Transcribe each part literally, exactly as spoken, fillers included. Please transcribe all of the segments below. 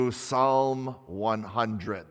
Psalm one hundred.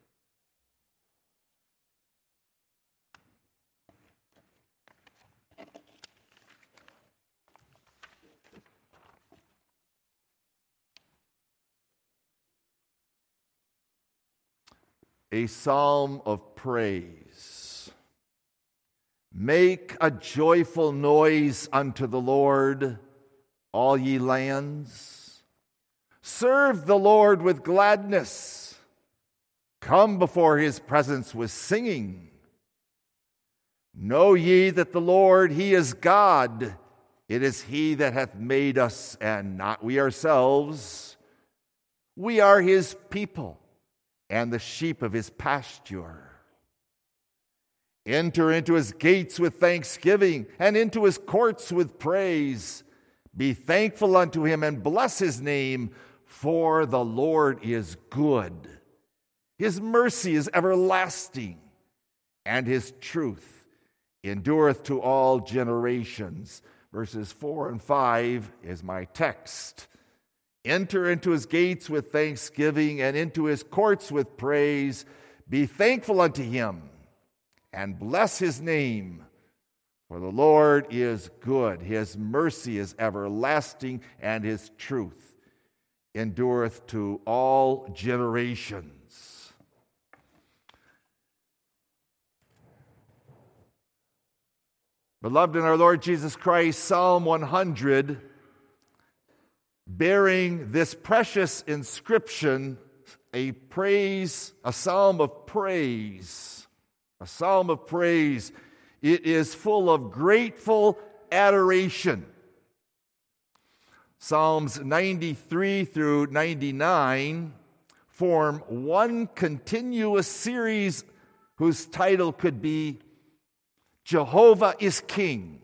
A psalm of praise. Make a joyful noise unto the Lord, all ye lands. Serve the Lord with gladness. Come before his presence with singing. Know ye that the Lord, he is God. It is he that hath made us, and not we ourselves. We are his people, and the sheep of his pasture. Enter into his gates with thanksgiving, and into his courts with praise. Be thankful unto him, and bless his name, for the Lord is good. His mercy is everlasting, and his truth endureth to all generations. Verses four and five is my text. Enter into his gates with thanksgiving, and into his courts with praise. Be thankful unto him, and bless his name. For the Lord is good. His mercy is everlasting, and his truth endureth to all generations. Beloved in our Lord Jesus Christ, Psalm one hundred, bearing this precious inscription, a praise, a psalm of praise, a psalm of praise. It is full of grateful adoration. Psalms ninety-three through ninety-nine form one continuous series whose title could be Jehovah is King.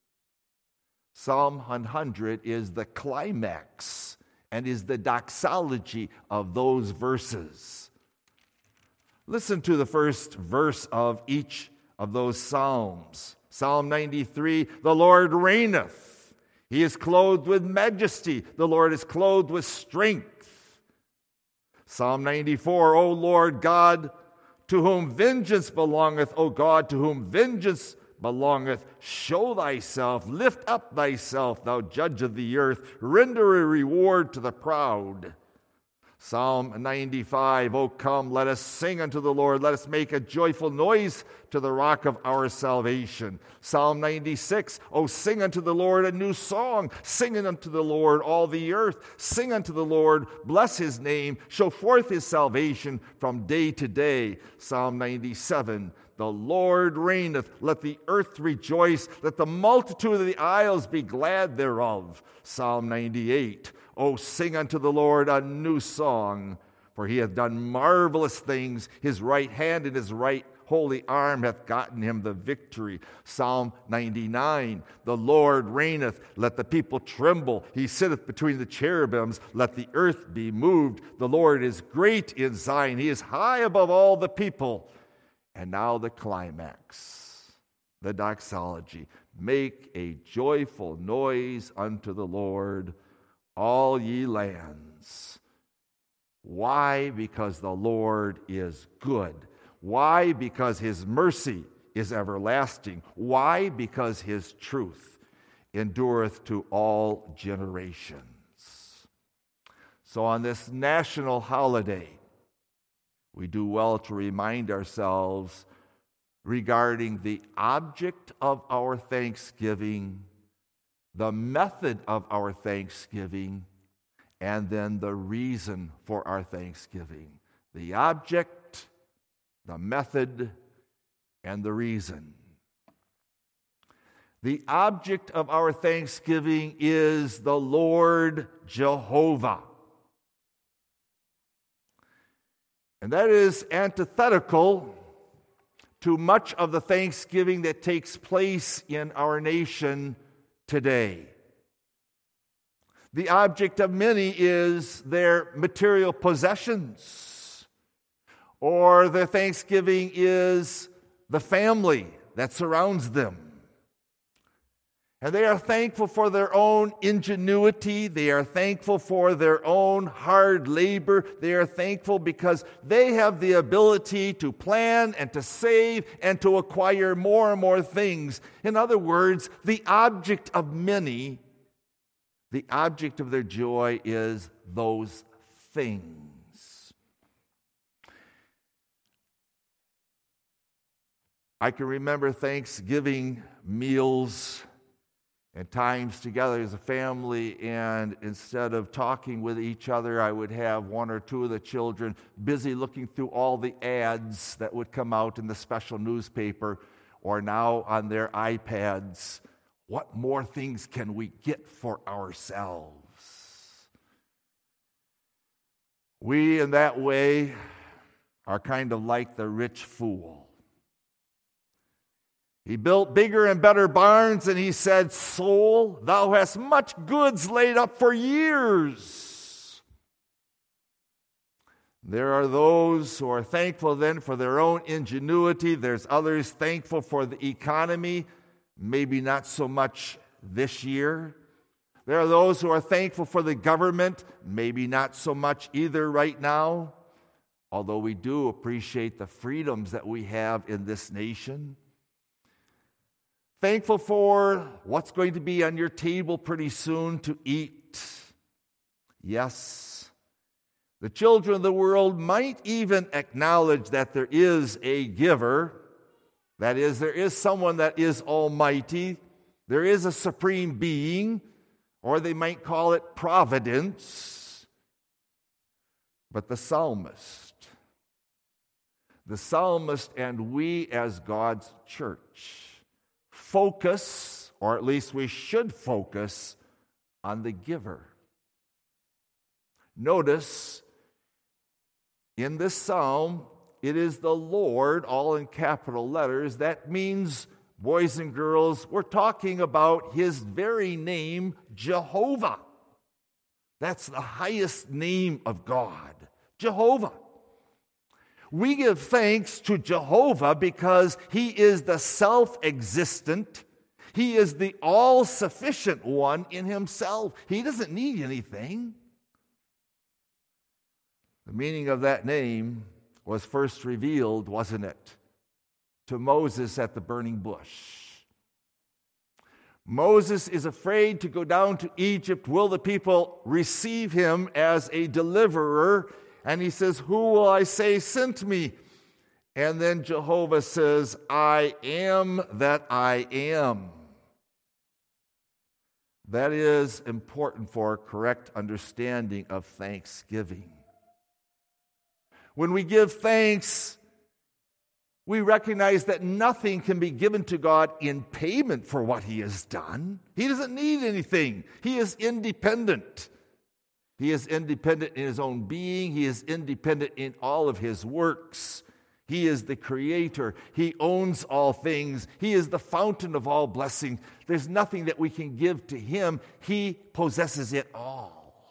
Psalm one hundred is the climax and is the doxology of those verses. Listen to the first verse of each of those psalms. Psalm ninety-three, the Lord reigneth. He is clothed with majesty. The Lord is clothed with strength. Psalm ninety-four, O Lord God, to whom vengeance belongeth, O God, to whom vengeance belongeth, show thyself, lift up thyself, thou judge of the earth, render a reward to the proud. Psalm ninety-five, O come, let us sing unto the Lord, let us make a joyful noise to the rock of our salvation. Psalm ninety-six, O sing unto the Lord a new song, sing unto the Lord all the earth, sing unto the Lord, bless his name, show forth his salvation from day to day. Psalm ninety-seven, the Lord reigneth, let the earth rejoice, let the multitude of the isles be glad thereof. Psalm ninety-eight, O sing unto the Lord a new song, for he hath done marvelous things. His right hand and his right holy arm hath gotten him the victory. Psalm ninety-nine, the Lord reigneth, let the people tremble. He sitteth between the cherubims, let the earth be moved. The Lord is great in Zion, he is high above all the people. And now the climax, the doxology. Make a joyful noise unto the Lord, all ye lands. Why? Because the Lord is good. Why? Because his mercy is everlasting. Why? Because his truth endureth to all generations. So on this national holiday, we do well to remind ourselves regarding the object of our thanksgiving, the method of our thanksgiving, and then the reason for our thanksgiving. The object, the method, and the reason. The object of our thanksgiving is the Lord Jehovah. And that is antithetical to much of the thanksgiving that takes place in our nation today. The object of many is their material possessions, or their thanksgiving is the family that surrounds them. And they are thankful for their own ingenuity. They are thankful for their own hard labor. They are thankful because they have the ability to plan and to save and to acquire more and more things. In other words, the object of many, the object of their joy is those things. I can remember Thanksgiving meals and times together as a family, and instead of talking with each other, I would have one or two of the children busy looking through all the ads that would come out in the special newspaper or now on their iPads. What more things can we get for ourselves? We, in that way, are kind of like the rich fool. He built bigger and better barns, and he said, "Soul, thou hast much goods laid up for years." There are those who are thankful then for their own ingenuity. There's others thankful for the economy, maybe not so much this year. There are those who are thankful for the government, maybe not so much either right now, although we do appreciate the freedoms that we have in this nation. Thankful for what's going to be on your table pretty soon to eat. Yes, the children of the world might even acknowledge that there is a giver. That is, there is someone that is almighty. There is a supreme being, or they might call it providence. But the psalmist, the psalmist and we as God's church, focus, or at least we should focus, on the giver. Notice, in this psalm, it is the Lord, all in capital letters. That means, boys and girls, we're talking about His very name, Jehovah. That's the highest name of God, Jehovah. We give thanks to Jehovah because He is the self-existent. He is the all-sufficient one in Himself. He doesn't need anything. The meaning of that name was first revealed, wasn't it, to Moses at the burning bush. Moses is afraid to go down to Egypt. Will the people receive him as a deliverer? And he says, "Who will I say sent me?" And then Jehovah says, "I am that I am." That is important for correct understanding of thanksgiving. When we give thanks, we recognize that nothing can be given to God in payment for what He has done. He doesn't need anything. He is independent. He is independent in His own being. He is independent in all of His works. He is the Creator. He owns all things. He is the fountain of all blessing. There's nothing that we can give to Him. He possesses it all.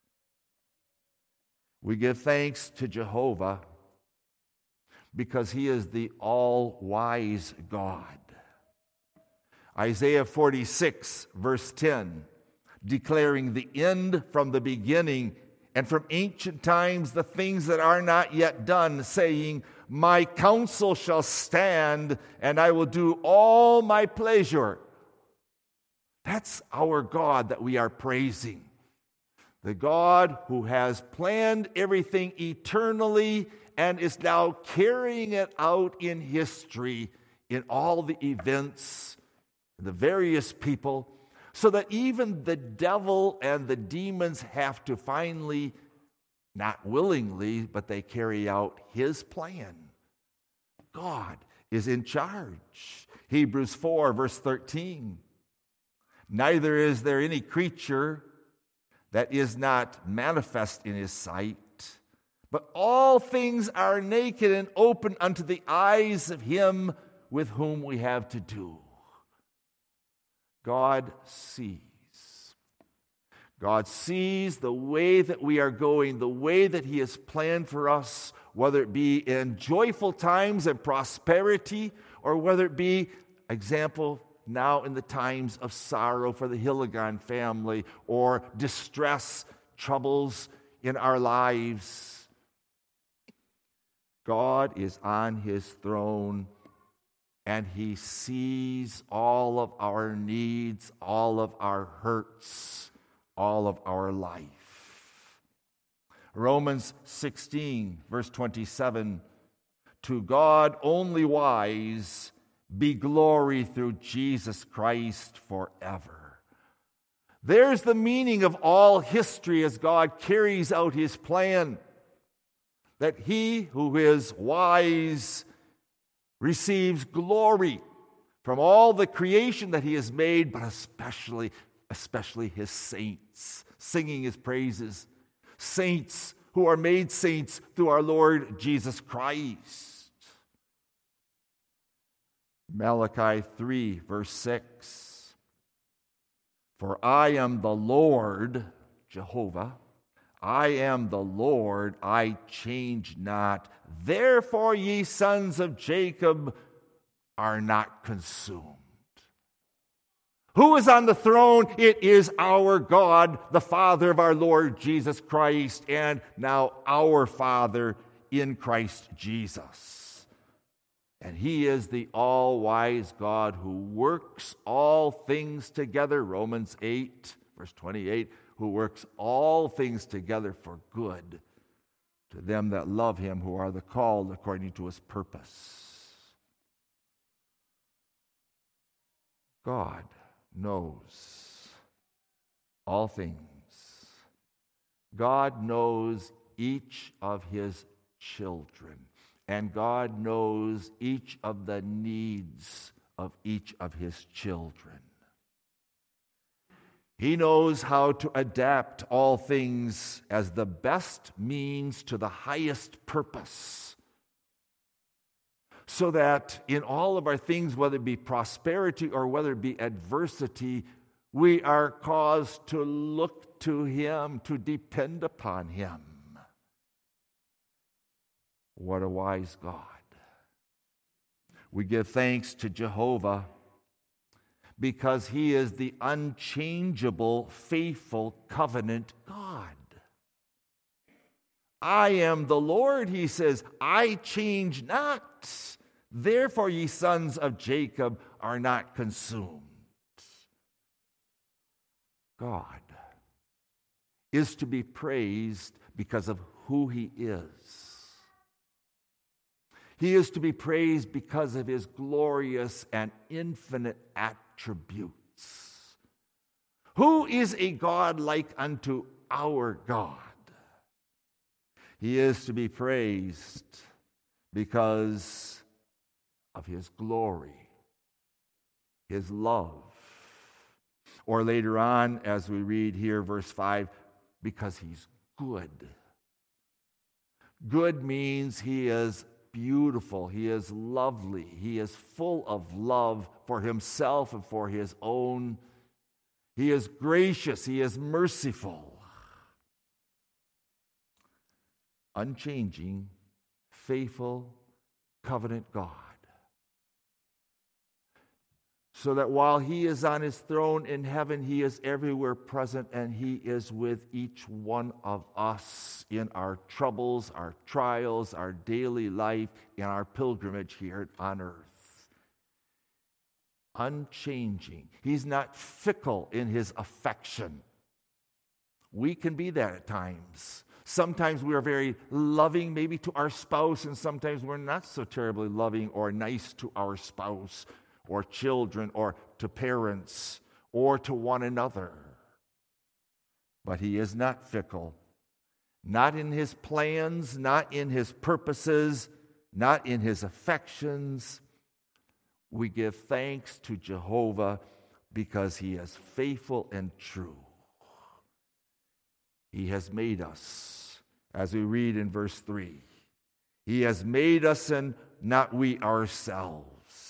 We give thanks to Jehovah because He is the all-wise God. Isaiah forty-six, verse ten, declaring the end from the beginning and from ancient times the things that are not yet done, saying, "My counsel shall stand, and I will do all my pleasure." That's our God that we are praising. The God who has planned everything eternally and is now carrying it out in history in all the events, the various people, so that even the devil and the demons have to finally, not willingly, but they carry out His plan. God is in charge. Hebrews four, verse thirteen. "Neither is there any creature that is not manifest in His sight, but all things are naked and open unto the eyes of Him with whom we have to do." God sees. God sees the way that we are going, the way that He has planned for us, whether it be in joyful times and prosperity, or whether it be, example, now in the times of sorrow for the Hilligan family or distress, troubles in our lives. God is on his throne, and he sees all of our needs, all of our hurts, all of our life. Romans sixteen, verse twenty-seven, to God only wise be glory through Jesus Christ forever. There's the meaning of all history as God carries out his plan, that he who is wise receives glory from all the creation that he has made, but especially, especially his saints, singing his praises. Saints who are made saints through our Lord Jesus Christ. Malachi three, verse six. For I am the Lord, Jehovah, I am the Lord, I change not. Therefore, ye sons of Jacob are not consumed. Who is on the throne? It is our God, the Father of our Lord Jesus Christ, and now our Father in Christ Jesus. And he is the all-wise God who works all things together, Romans eight, verse twenty-eight, who works all things together for good to them that love him, who are the called according to his purpose. God knows all things. God knows each of his children. And God knows each of the needs of each of his children. He knows how to adapt all things as the best means to the highest purpose, so that in all of our things, whether it be prosperity or whether it be adversity, we are caused to look to him, to depend upon him. What a wise God. We give thanks to Jehovah because he is the unchangeable, faithful covenant God. I am the Lord, he says, I change not. Therefore, ye sons of Jacob are not consumed. God is to be praised because of who he is. He is to be praised because of his glorious and infinite attributes. Who is a God like unto our God? He is to be praised because of his glory, his love. Or later on, as we read here, verse five, because he's good. Good means he is beautiful, he is lovely, he is full of love for himself and for his own. He is gracious, he is merciful. Unchanging, faithful, covenant God. So that while he is on his throne in heaven, he is everywhere present, and he is with each one of us in our troubles, our trials, our daily life, in our pilgrimage here on earth. Unchanging. He's not fickle in his affection. We can be that at times. Sometimes we are very loving, maybe to our spouse, and sometimes we're not so terribly loving or nice to our spouse, or children, or to parents, or to one another. But he is not fickle, not in his plans, not in his purposes, not in his affections. We give thanks to Jehovah because he is faithful and true. He has made us, as we read in verse three, he has made us and not we ourselves.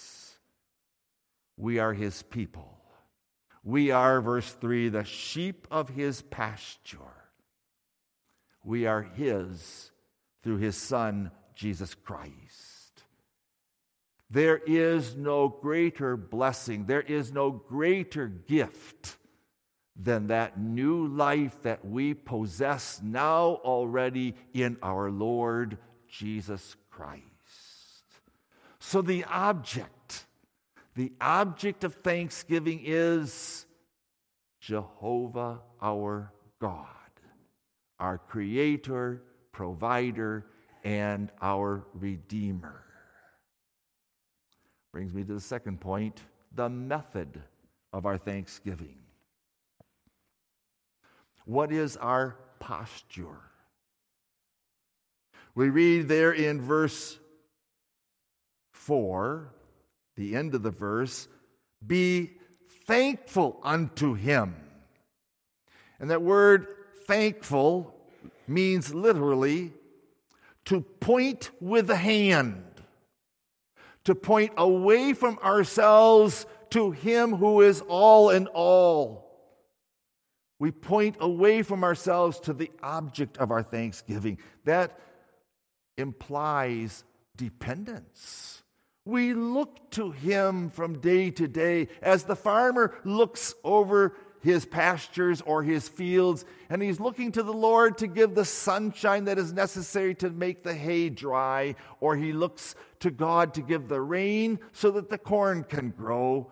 We are his people. We are, verse three, the sheep of his pasture. We are his through his Son, Jesus Christ. There is no greater blessing, there is no greater gift than that new life that we possess now already in our Lord Jesus Christ. So the object, the object of thanksgiving is Jehovah our God, our Creator, Provider, and our Redeemer. Brings me to the second point, the method of our thanksgiving. What is our posture? We read there in verse four, the end of the verse, be thankful unto him. And that word thankful means literally to point with the hand, to point away from ourselves to him who is all in all. We point away from ourselves to the object of our thanksgiving. That implies dependence. We look to him from day to day as the farmer looks over his pastures or his fields, and he's looking to the Lord to give the sunshine that is necessary to make the hay dry, or he looks to God to give the rain so that the corn can grow.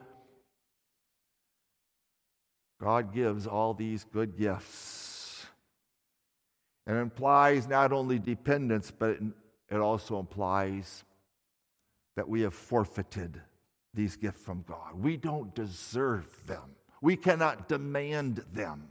God gives all these good gifts. And it implies not only dependence, but it also implies that we have forfeited these gifts from God. We don't deserve them. We cannot demand them.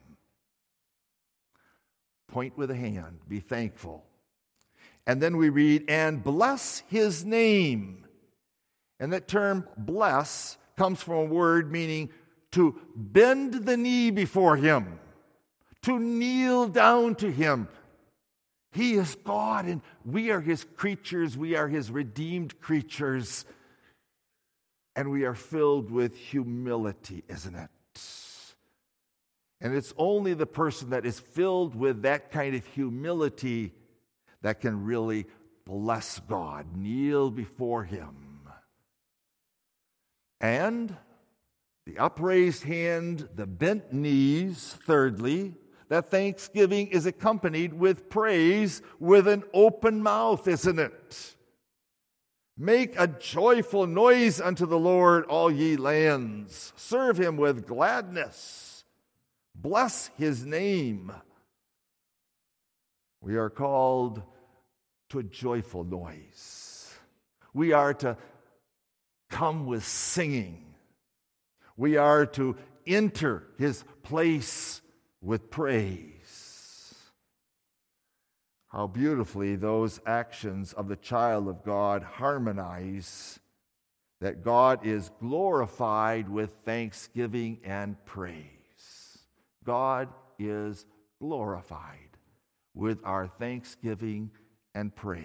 Point with a hand, be thankful. And then we read, and bless his name. And that term bless comes from a word meaning to bend the knee before him, to kneel down to him. He is God, and we are his creatures. We are his redeemed creatures. And we are filled with humility, isn't it? And it's only the person that is filled with that kind of humility that can really bless God, kneel before him. And the upraised hand, the bent knees, thirdly, that thanksgiving is accompanied with praise with an open mouth, isn't it? Make a joyful noise unto the Lord, all ye lands. Serve him with gladness. Bless his name. We are called to a joyful noise. We are to come with singing. We are to enter his place with praise. How beautifully those actions of the child of God harmonize, that God is glorified with thanksgiving and praise. God is glorified with our thanksgiving and praise.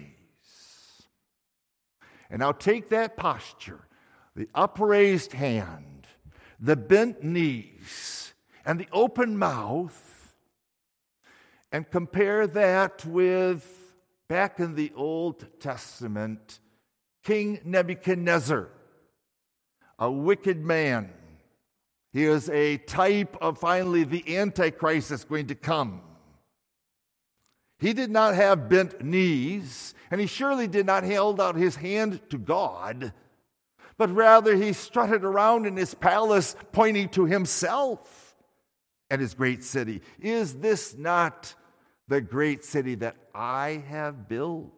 And now take that posture, the upraised hand, the bent knees, and the open mouth, and compare that with, back in the Old Testament, King Nebuchadnezzar, a wicked man. He is a type of finally the Antichrist that's going to come. He did not have bent knees, and he surely did not hold out his hand to God, but rather he strutted around in his palace pointing to himself and his great city. Is this not the great city that I have built?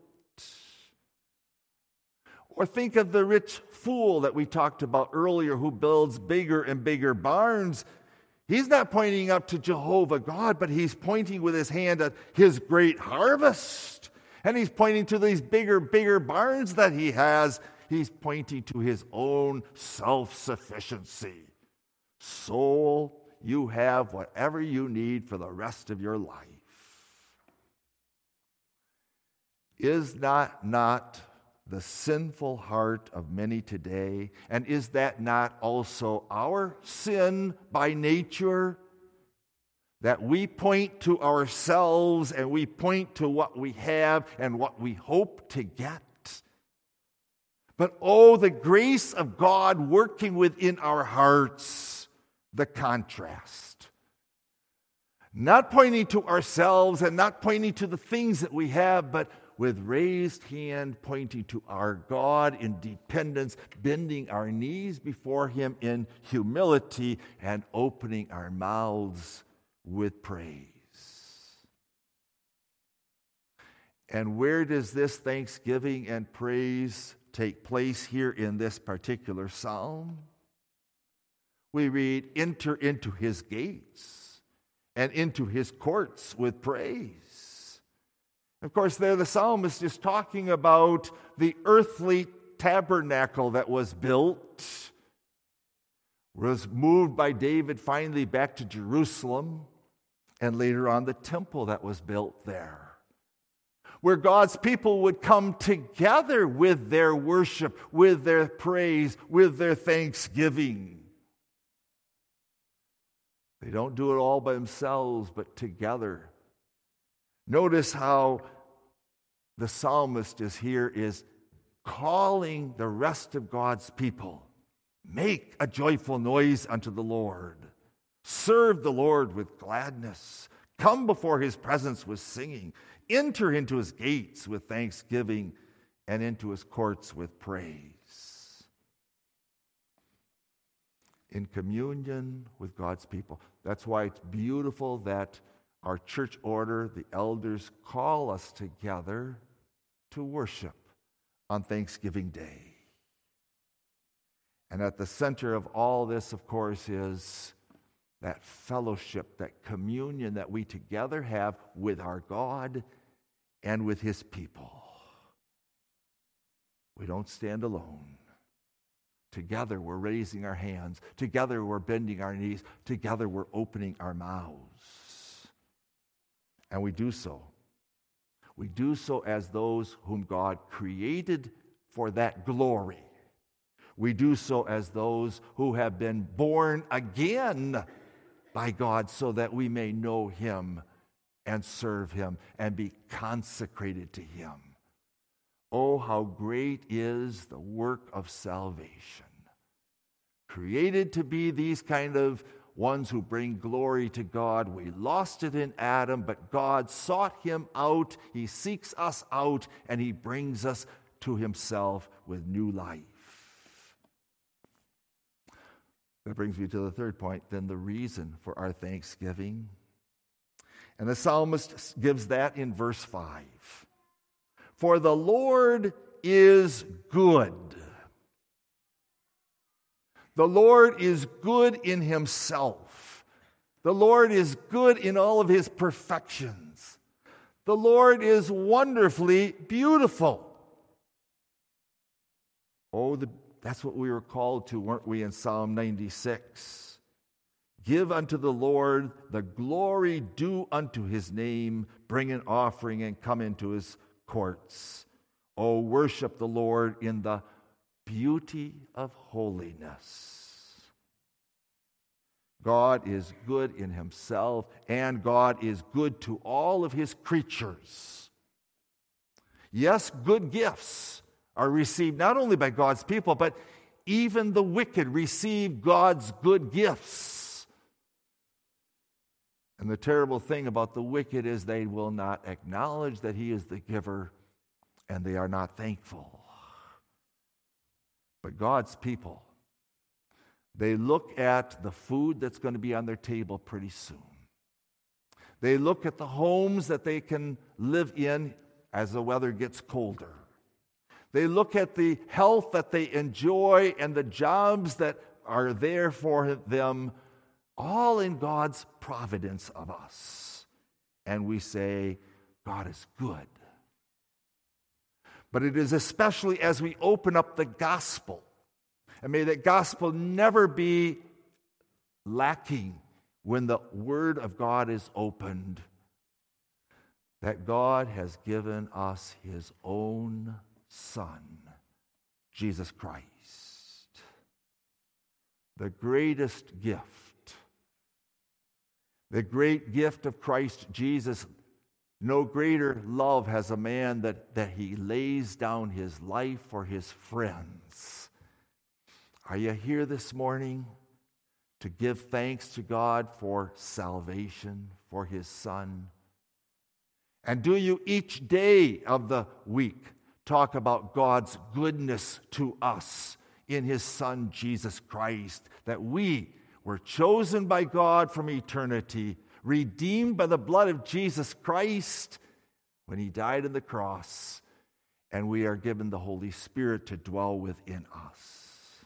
Or think of the rich fool that we talked about earlier who builds bigger and bigger barns. He's not pointing up to Jehovah God, but he's pointing with his hand at his great harvest. And he's pointing to these bigger, bigger barns that he has. He's pointing to his own self-sufficiency. Soul, you have whatever you need for the rest of your life. Is that not the sinful heart of many today? And is that not also our sin by nature? That we point to ourselves and we point to what we have and what we hope to get? But oh, the grace of God working within our hearts, the contrast. Not pointing to ourselves and not pointing to the things that we have, but with raised hand pointing to our God in dependence, bending our knees before Him in humility and opening our mouths with praise. And where does this thanksgiving and praise take place here in this particular psalm? We read, enter into His gates and into His courts with praise. Of course, there the psalmist is talking about the earthly tabernacle that was built, was moved by David finally back to Jerusalem, and later on the temple that was built there, where God's people would come together with their worship, with their praise, with their thanksgiving. They don't do it all by themselves, but together. Notice how the psalmist is here is calling the rest of God's people. Make a joyful noise unto the Lord. Serve the Lord with gladness. Come before His presence with singing. Enter into His gates with thanksgiving and into His courts with praise. In communion with God's people. That's why it's beautiful that our church order, the elders, call us together to worship on Thanksgiving Day. And at the center of all this, of course, is that fellowship, that communion that we together have with our God and with His people. We don't stand alone. Together we're raising our hands. Together we're bending our knees. Together we're opening our mouths. And we do so. We do so as those whom God created for that glory. We do so as those who have been born again by God so that we may know Him and serve Him and be consecrated to Him. Oh, how great is the work of salvation. Created to be these kind of ones who bring glory to God. We lost it in Adam, but God sought him out. He seeks us out, and He brings us to Himself with new life. That brings me to the third point, then the reason for our thanksgiving. And the psalmist gives that in verse five. For the Lord is good. The Lord is good in Himself. The Lord is good in all of His perfections. The Lord is wonderfully beautiful. Oh, the, that's what we were called to, weren't we, in Psalm ninety-six? Give unto the Lord the glory due unto His name. Bring an offering and come into His courts. Oh, worship the Lord in the beauty of holiness. God is good in Himself, and God is good to all of His creatures. Yes, good gifts are received not only by God's people, but even the wicked receive God's good gifts. And the terrible thing about the wicked is they will not acknowledge that He is the giver, and they are not thankful. But God's people, they look at the food that's going to be on their table pretty soon. They look at the homes that they can live in as the weather gets colder. They look at the health that they enjoy and the jobs that are there for them, all in God's providence of us. And we say, God is good. But it is especially as we open up the gospel, and may that gospel never be lacking when the word of God is opened, that God has given us His own Son, Jesus Christ. The greatest gift, the great gift of Christ Jesus, No greater love has a man that, that he lays down his life for his friends. Are you here this morning to give thanks to God for salvation, for his Son? And do you each day of the week talk about God's goodness to us in his Son, Jesus Christ, that we were chosen by God from eternity, redeemed by the blood of Jesus Christ when he died on the cross, and we are given the Holy Spirit to dwell within us.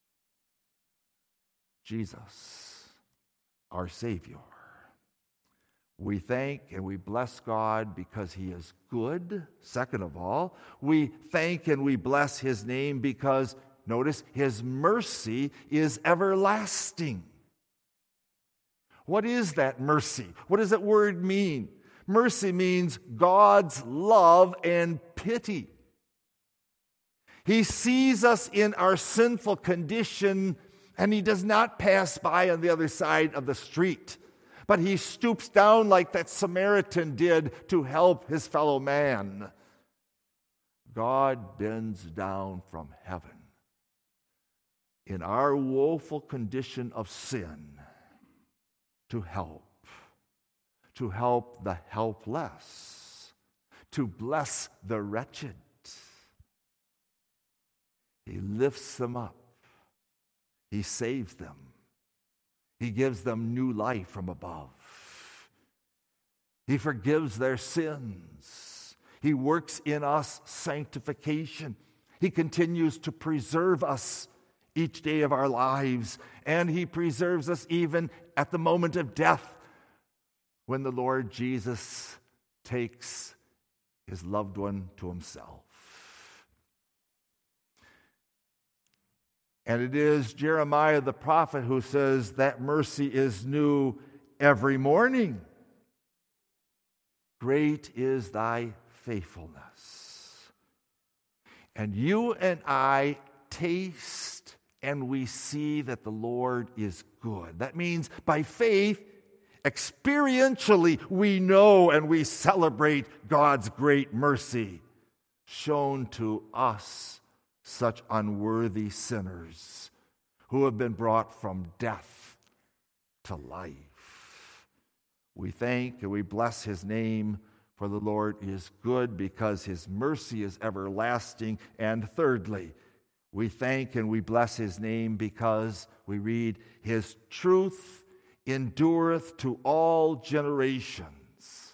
Jesus, our Savior. We thank and we bless God because he is good. Second of all, we thank and we bless his name because, notice, his mercy is everlasting. What is that mercy? What does that word mean? Mercy means God's love and pity. He sees us in our sinful condition, and he does not pass by on the other side of the street, but he stoops down like that Samaritan did to help his fellow man. God bends down from heaven in our woeful condition of sin to help, to help the helpless, to bless the wretched. He lifts them up. He saves them. He gives them new life from above. He forgives their sins. He works in us sanctification. He continues to preserve us each day of our lives, and he preserves us even at the moment of death when the Lord Jesus takes his loved one to himself. And it is Jeremiah the prophet who says that mercy is new every morning. Great is thy faithfulness. And you and I taste and we see that the Lord is good. That means by faith, experientially, we know and we celebrate God's great mercy shown to us, such unworthy sinners who have been brought from death to life. We thank and we bless his name, for the Lord is good because his mercy is everlasting. And thirdly, we thank and we bless his name because we read, his truth endureth to all generations.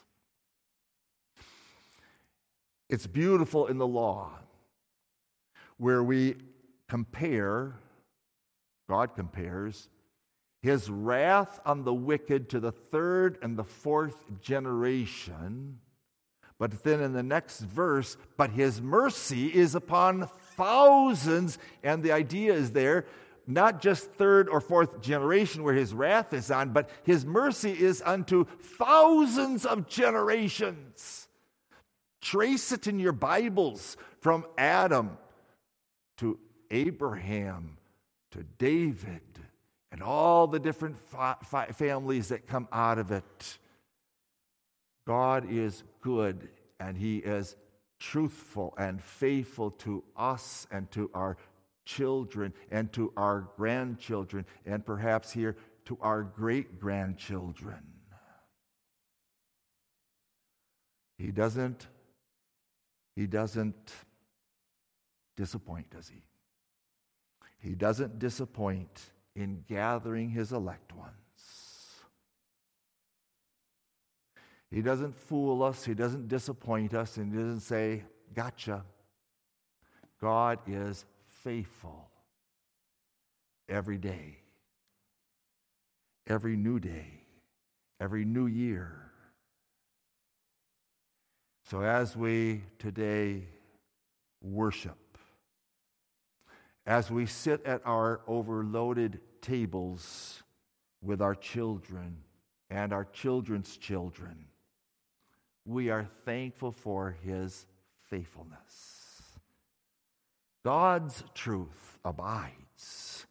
It's beautiful in the law where we compare, God compares, his wrath on the wicked to the third and the fourth generation. But then in the next verse, but his mercy is upon thousands. And the idea is there, not just third or fourth generation where his wrath is on, but his mercy is unto thousands of generations. Trace it in your Bibles from Adam to Abraham to David and all the different fa- fa- families that come out of it. God is good, and he is truthful and faithful to us and to our children and to our grandchildren and perhaps here to our great-grandchildren. He doesn't, he doesn't disappoint, does he? He doesn't disappoint in gathering his elect ones. He doesn't fool us. He doesn't disappoint us. And he doesn't say, gotcha. God is faithful every day, every new day, every new year. So as we today worship, as we sit at our overloaded tables with our children and our children's children, we are thankful for his faithfulness. God's truth abides.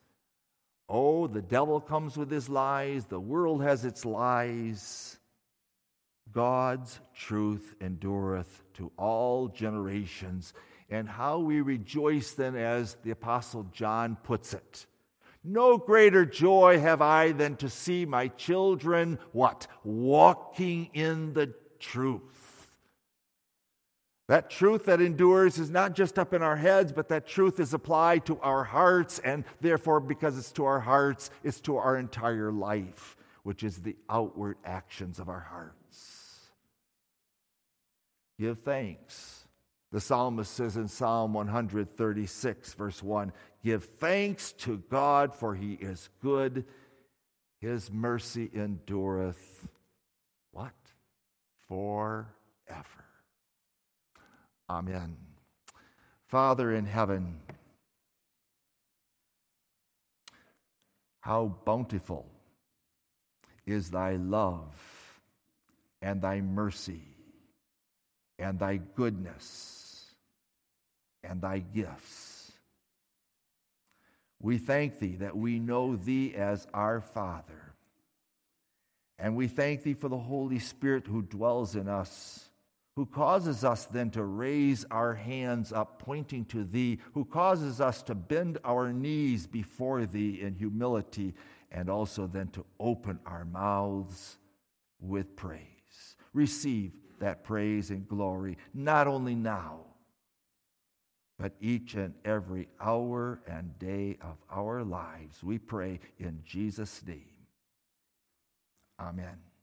Oh, the devil comes with his lies. The world has its lies. God's truth endureth to all generations. And how we rejoice then, as the Apostle John puts it. No greater joy have I than to see my children, what? Walking in the truth. That truth that endures is not just up in our heads, but that truth is applied to our hearts, and therefore, because it's to our hearts, it's to our entire life, which is the outward actions of our hearts. Give thanks. The psalmist says in Psalm one thirty-six, verse one, give thanks to God, for he is good. His mercy endureth, what? Forever. Amen. Father in heaven, how bountiful is thy love and thy mercy and thy goodness and thy gifts. We thank thee that we know thee as our Father. And we thank thee for the Holy Spirit who dwells in us, who causes us then to raise our hands up pointing to thee, who causes us to bend our knees before thee in humility, and also then to open our mouths with praise. Receive that praise and glory, not only now, but each and every hour and day of our lives. We pray in Jesus' name. Amen.